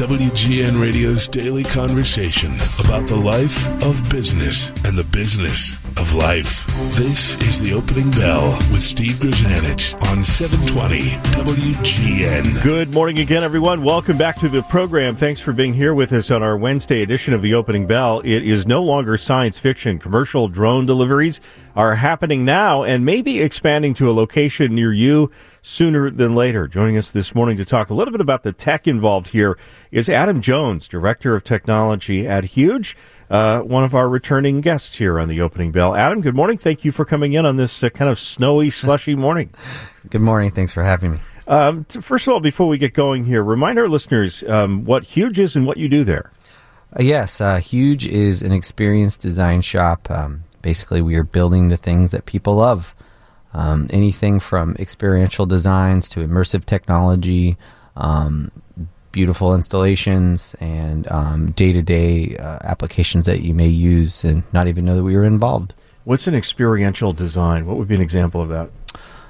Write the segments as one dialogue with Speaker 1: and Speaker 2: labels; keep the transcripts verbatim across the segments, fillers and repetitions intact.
Speaker 1: W G N Radio's daily conversation about the life of business and the business of life. This is The Opening Bell with Steve Grzanich on seven twenty W G N.
Speaker 2: Good morning again, everyone. Welcome back to the program. Thanks for being here with us on our Wednesday edition of The Opening Bell. It is no longer science fiction. Commercial drone deliveries are happening now and maybe expanding to a location near you sooner than later. Joining us this morning to talk a little bit about the tech involved here is Adam Jones, Director of Technology at Huge, uh, one of our returning guests here on The Opening Bell. Adam, good morning. Thank you for coming in on this uh, kind of snowy, slushy morning.
Speaker 3: Good morning. Thanks for having me.
Speaker 2: Um, t- first of all, before we get going here, remind our listeners um, what Huge is and what you do there.
Speaker 3: Uh, yes, uh, Huge is an experience design shop. Um, basically, we are building the things that people love. Um, anything from experiential designs to immersive technology, um, beautiful installations, and um, day-to-day uh, applications that you may use and not even know that we were involved.
Speaker 2: What's an experiential design? What would be an example of that?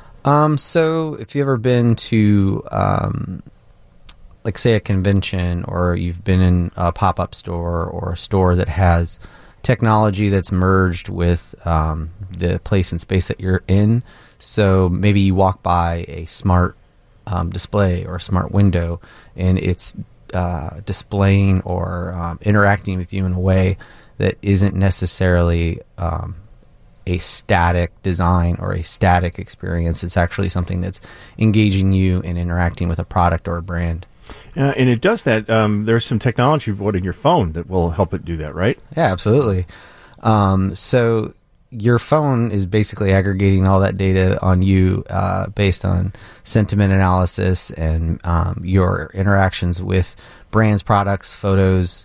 Speaker 3: Um, so if you've ever been to, um, like, say, a convention, or you've been in a pop-up store or a store that has technology that's merged with um, the place and space that you're in. So maybe you walk by a smart um, display or a smart window, and it's uh, displaying or um, interacting with you in a way that isn't necessarily um, a static design or a static experience. It's actually something that's engaging you and interacting with a product or a brand.
Speaker 2: Uh, and it does that. Um, there's some technology what in your phone that will help it do that, right?
Speaker 3: Yeah, absolutely. Um, so your phone is basically aggregating all that data on you uh, based on sentiment analysis and um, your interactions with brands, products, photos,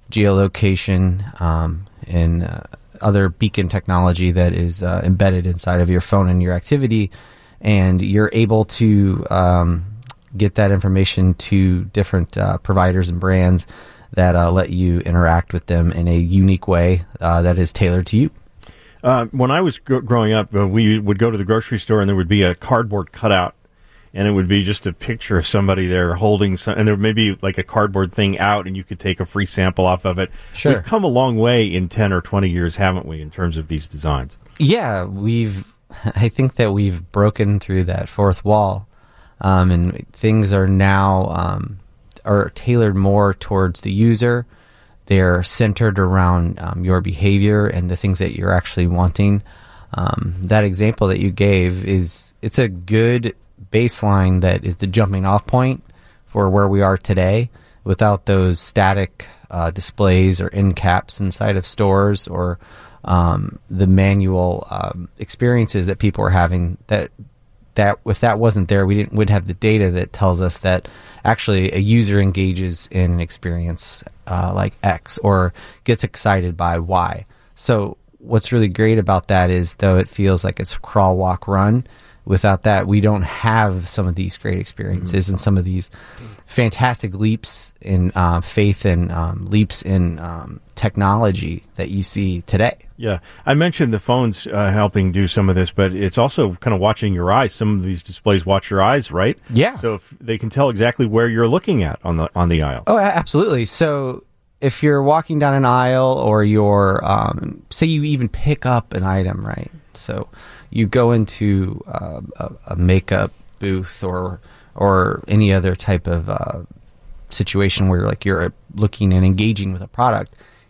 Speaker 3: geolocation, um, and uh, other beacon technology that is uh, embedded inside of your phone and your activity. And you're able to Um, get that information to different uh, providers and brands that uh, let you interact with them in a unique way uh, that is tailored to you.
Speaker 2: Uh, when I was gr- growing up, uh, we would go to the grocery store and there would be a cardboard cutout, and it would be just a picture of somebody there holding some, and there may be like a cardboard thing out, and you could take a free sample off of it.
Speaker 3: Sure.
Speaker 2: We've come a long way in ten or twenty years, haven't we, in terms of these designs?
Speaker 3: Yeah, we've. I think that we've broken through that fourth wall. Um, and things are now um, are tailored more towards the user. They're centered around um, your behavior and the things that you're actually wanting. Um, that example that you gave is it's a good baseline that is the jumping off point for where we are today, without those static uh, displays or end caps inside of stores, or um, the manual um, experiences that people are having. That That if that wasn't there, we didn't would have the data that tells us that actually a user engages in an experience uh, like X or gets excited by Y. So what's really great about that is, though it feels like it's crawl, walk, run, without that we don't have some of these great experiences mm-hmm. and some of these fantastic leaps in uh, faith and um, leaps in um, technology that you see today.
Speaker 2: Yeah, I mentioned the phones uh, helping do some of this, but it's also kind of watching your eyes. Some of these displays watch your eyes, right?
Speaker 3: Yeah.
Speaker 2: So if they can tell exactly where you're looking at on the on the aisle.
Speaker 3: Oh, absolutely. So if you're walking down an aisle, or you're, um, say you even pick up an item, right? So you go into uh, a, a makeup booth or or any other type of uh, situation where like you're looking and engaging with a product,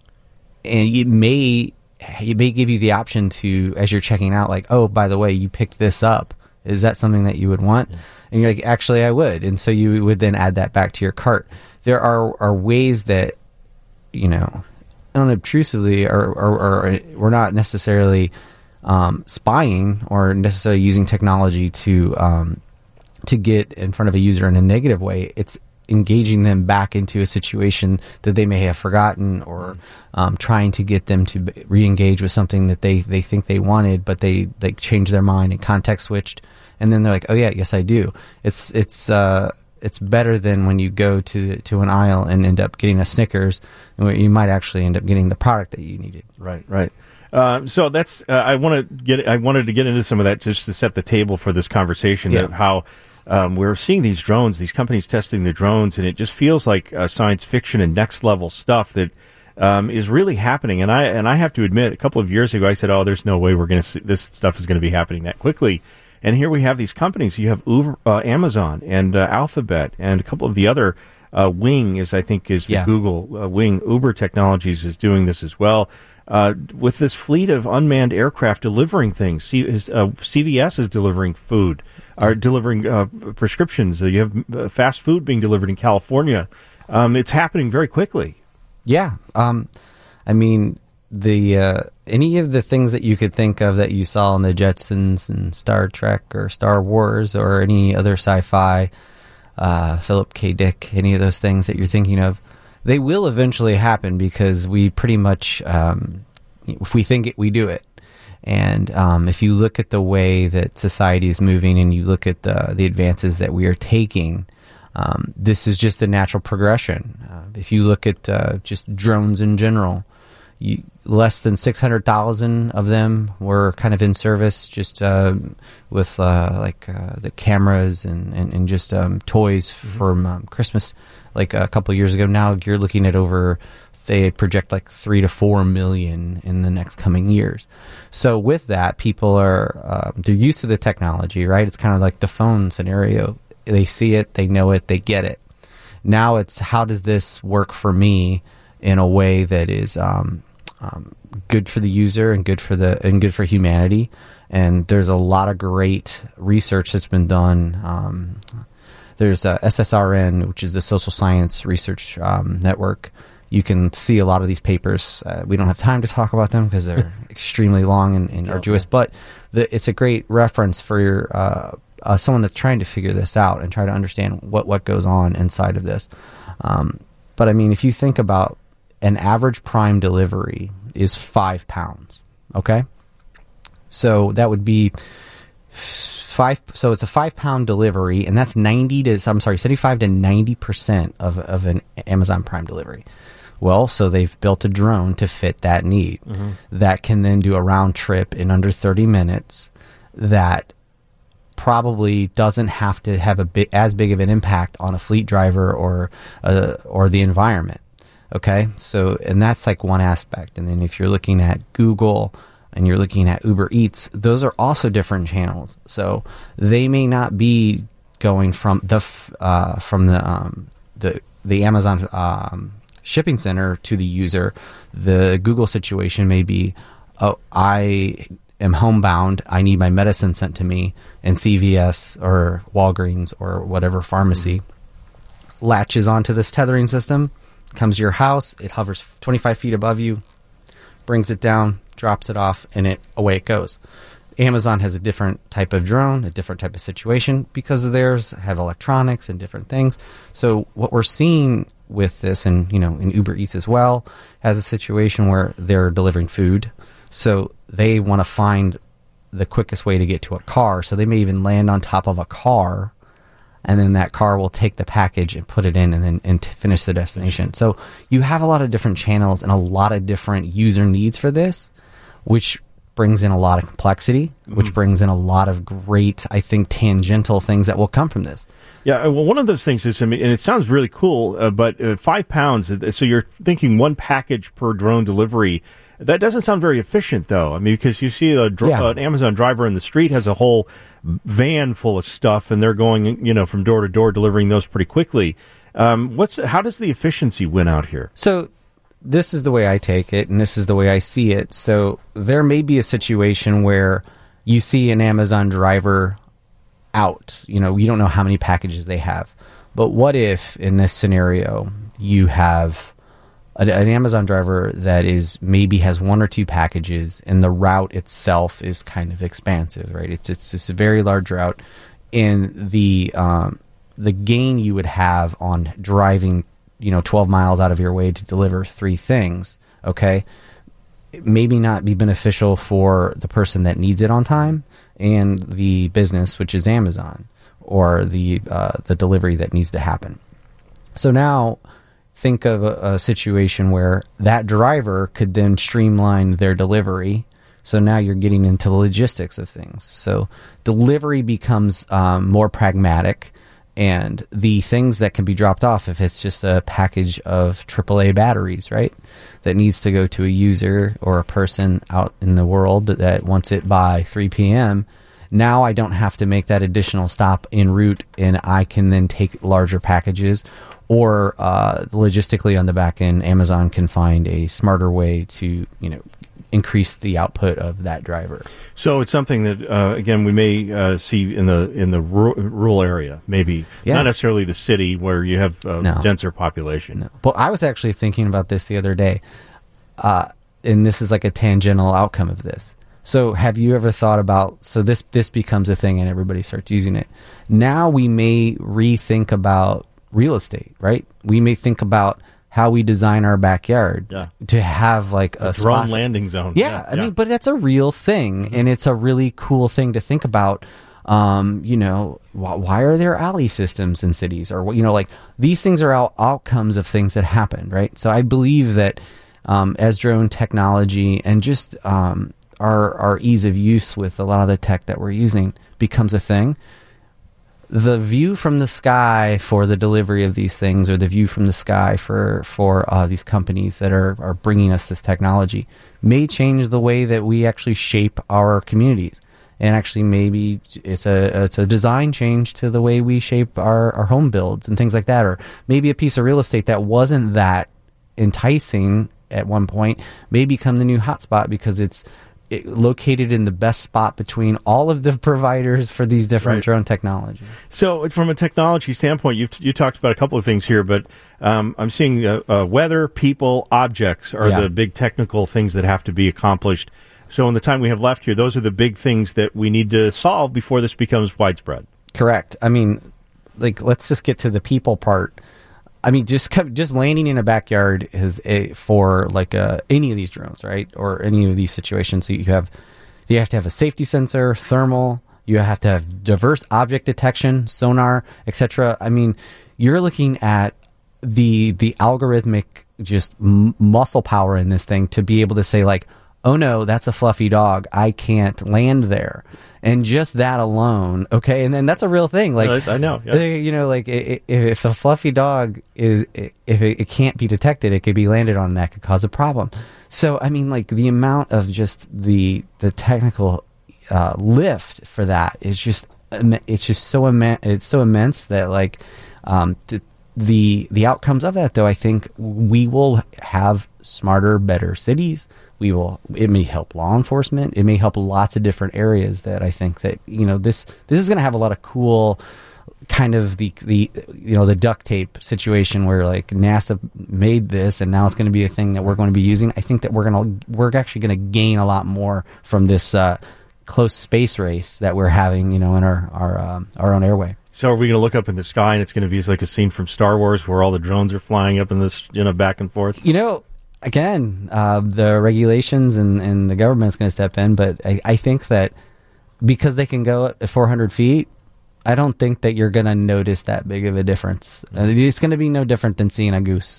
Speaker 3: and it may it may give you the option to, as you're checking out, like, oh, by the way, you picked this up. Is that something that you would want? Yeah. And you're like, actually, I would. And so you would then add that back to your cart. There are, are ways that, you know, unobtrusively, or, or, or we're not necessarily um, spying or necessarily using technology to um, to get in front of a user in a negative way. It's engaging them back into a situation that they may have forgotten, or um, trying to get them to re-engage with something that they, they think they wanted, but they, they changed their mind and context switched, and then they're like, oh yeah, yes I do. It's it's uh, it's better than when you go to to an aisle and end up getting a Snickers, and you might actually end up getting the product that you needed.
Speaker 2: Right, right. Uh, so that's uh, I want to get I wanted to get into some of that just to set the table for this conversation,
Speaker 3: yeah.
Speaker 2: of how um, we're seeing these drones, these companies testing the drones, and it just feels like uh, science fiction and next level stuff that um, is really happening. And I and I have to admit, a couple of years ago, I said, "Oh, there's no way we're going to this stuff is going to be happening that quickly." And here we have these companies. You have Uber, uh, Amazon, and uh, Alphabet, and a couple of the other. Uh, Wing is, I think, is the
Speaker 3: yeah.
Speaker 2: Google uh, Wing. Uber Technologies is doing this as well. Uh, with this fleet of unmanned aircraft delivering things, C- is, uh, C V S is delivering food, are delivering uh, prescriptions. Uh, you have uh, fast food being delivered in California. Um, it's happening very quickly.
Speaker 3: Yeah, um, I mean the uh, any of the things that you could think of that you saw in the Jetsons and Star Trek or Star Wars or any other sci-fi. Uh, Philip K. Dick, any of those things that you're thinking of, they will eventually happen because we pretty much, um, if we think it, we do it. And um, if you look at the way that society is moving and you look at the, the advances that we are taking, um, this is just a natural progression. Uh, if you look at uh, just drones in general, you, less than six hundred thousand of them were kind of in service just uh, with uh, like uh, the cameras and, and, and just um, toys mm-hmm. from um, Christmas like a couple of years ago. Now you're looking at over, they project like three to four million in the next coming years. So with that, people are, uh, they're used to the technology, right? It's kind of like the phone scenario. They see it, they know it, they get it. Now it's how does this work for me in a way that is um, um, good for the user and good for the and good for humanity. And there's a lot of great research that's been done. Um, there's uh, S S R N, which is the Social Science Research um, Network. You can see a lot of these papers. Uh, we don't have time to talk about them because they're extremely long and, and arduous. Okay. But the, it's a great reference for your, uh, uh, someone that's trying to figure this out and try to understand what, what goes on inside of this. Um, but I mean, if you think about an average Prime delivery is five pounds. Okay, so that would be five. So it's a five pound delivery, and that's ninety to I'm sorry, seventy-five to ninety percent of of an Amazon Prime delivery. Well, so they've built a drone to fit that need mm-hmm. that can then do a round trip in under thirty minutes. That probably doesn't have to have a big, as big of an impact on a fleet driver or uh, or the environment. Okay, so and that's like one aspect. And then if you're looking at Google and you're looking at Uber Eats, those are also different channels. So they may not be going from the uh, from the um, the the Amazon um, shipping center to the user. The Google situation may be, oh, I am homebound. I need my medicine sent to me, and C V S or Walgreens or whatever pharmacy mm-hmm. latches onto this tethering system. Comes to your house, it hovers twenty-five feet above you, brings it down, drops it off, and it away it goes. Amazon has a different type of drone, a different type of situation because of theirs have electronics and different things. So what we're seeing with this, and you know, in Uber Eats as well, has a situation where they're delivering food. So they want to find the quickest way to get to a car. So they may even land on top of a car, and then that car will take the package and put it in and then and to finish the destination. So you have a lot of different channels and a lot of different user needs for this, which brings in a lot of complexity, which mm-hmm. brings in a lot of great, I think, tangential things that will come from this.
Speaker 2: Yeah, well, one of those things is, I mean, and it sounds really cool, uh, but uh, five pounds, so you're thinking one package per drone delivery. That doesn't sound very efficient, though. I mean, because you see a dr- yeah. an Amazon driver in the street has a whole van full of stuff, and they're going, you know, from door to door delivering those pretty quickly. Um, what's how does the efficiency win out here?
Speaker 3: So this is the way I take it, and this is the way I see it. So there may be a situation where you see an Amazon driver out. You know, you don't know how many packages they have. But what if, in this scenario, you have an Amazon driver that is maybe has one or two packages, and the route itself is kind of expansive, right? It's it's it's a very large route, and the um, the gain you would have on driving, you know, twelve miles out of your way to deliver three things, okay, it maybe not be beneficial for the person that needs it on time and the business, which is Amazon, or the uh, the delivery that needs to happen. So now, think of a, a situation where that driver could then streamline their delivery So now you're getting into the logistics of things. So delivery becomes um, more pragmatic, and the things that can be dropped off, if it's just a package of triple A batteries, right, that needs to go to a user or a person out in the world that wants it by three p.m., now I don't have to make that additional stop en route, and I can then take larger packages. Or uh, logistically on the back end, Amazon can find a smarter way to, you know, increase the output of that driver.
Speaker 2: So it's something that uh, again we may uh, see in the in the ru- rural area, maybe
Speaker 3: Yeah.
Speaker 2: not necessarily the city where you have a
Speaker 3: No.
Speaker 2: denser population.
Speaker 3: No. But I was actually thinking about this the other day, uh, and this is like a tangential outcome of this. So have you ever thought about, so this this becomes a thing and everybody starts using it. Now we may rethink about real estate, right? We may think about how we design our backyard
Speaker 2: Yeah.
Speaker 3: to have like a,
Speaker 2: A drone
Speaker 3: spot.
Speaker 2: landing zone.
Speaker 3: Yeah, I mean, but that's a real thing, and it's a really cool thing to think about. Um, you know, why, why are there alley systems in cities, or you know, like these things are out, outcomes of things that happen, right? So I believe that um, as drone technology and just um, our our ease of use with a lot of the tech that we're using becomes a thing. The view from the sky for the delivery of these things, or the view from the sky for for uh, these companies that are, are bringing us this technology, may change the way that we actually shape our communities. And actually, maybe it's a it's a design change to the way we shape our, our home builds and things like that. Or maybe a piece of real estate that wasn't that enticing at one point may become the new hotspot because it's it, located in the best spot between all of the providers for these different
Speaker 2: Right.
Speaker 3: drone technologies.
Speaker 2: So, from a technology standpoint, you've you talked about a couple of things here, but um, I'm seeing uh, uh, weather, people, objects are
Speaker 3: Yeah.
Speaker 2: the big technical things that have to be accomplished. So, in the time we have left here, those are the big things that we need to solve before this becomes widespread.
Speaker 3: Correct. I mean, like, let's just get to the people part. I mean, just co- just landing in a backyard is a, for like uh, any of these drones, right? Or any of these situations. So you have you have to have a safety sensor, thermal. You have to have diverse object detection, sonar, et cetera. I mean, you're looking at the the algorithmic just m- muscle power in this thing to be able to say like, oh no, that's a fluffy dog, I can't land there. And just that alone, okay, and then that's a real thing. Like
Speaker 2: No, that's- I know, yeah.
Speaker 3: uh, you know, like i- i- if a fluffy dog is, if it, it can't be detected, it could be landed on, and that could cause a problem. So, I mean, like the amount of just the the technical uh, lift for that is just imme- it's just so immense. It's so immense that like um, t- the the outcomes of that, though, I think we will have smarter, better cities. We will. It may help law enforcement. It may help lots of different areas. That I think that you know this this is going to have a lot of cool kind of the the you know the duct tape situation where like NASA made this and now it's going to be a thing that we're going to be using. I think that we're going to we're actually going to gain a lot more from this uh, close space race that we're having you know in our our um, our own airway.
Speaker 2: So, are we going to look up in the sky and it's going to be like a scene from Star Wars where all the drones are flying up in this, you know, back and forth?
Speaker 3: You know. Again, uh, the regulations and, and the government's going to step in, but I, I think that because they can go at four hundred feet, I don't think that you're going to notice that big of a difference. Uh, it's going to be no different than seeing a goose.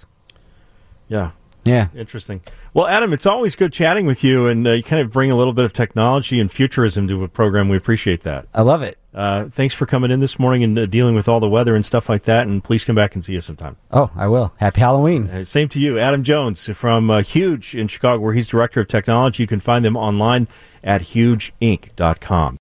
Speaker 2: Yeah.
Speaker 3: Yeah.
Speaker 2: Interesting. Well, Adam, it's always good chatting with you, and uh, you kind of bring a little bit of technology and futurism to a program. We appreciate that.
Speaker 3: I love it.
Speaker 2: Uh, thanks for coming in this morning and uh, dealing with all the weather and stuff like that, and please come back and see us sometime.
Speaker 3: Oh, I will. Happy Halloween.
Speaker 2: Uh, same to you. Adam Jones from uh, Huge in Chicago, where he's Director of Technology. You can find them online at huge inc dot com.